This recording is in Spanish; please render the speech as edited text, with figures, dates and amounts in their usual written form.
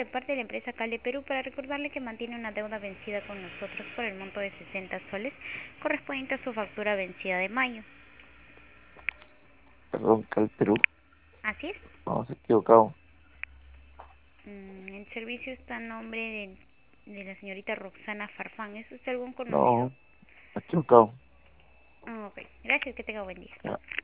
de parte de la empresa Cale Perú para recordarle que mantiene una deuda vencida con nosotros por el monto de 60 soles correspondiente a su factura vencida de mayo. Perdón, Cal Perú. ¿Así es? No, se ha equivocado. El servicio está a nombre de la señorita Roxana Farfán. ¿Es usted algún conocido? No, se ha equivocado. Ok, gracias, que tenga buen día. Ya.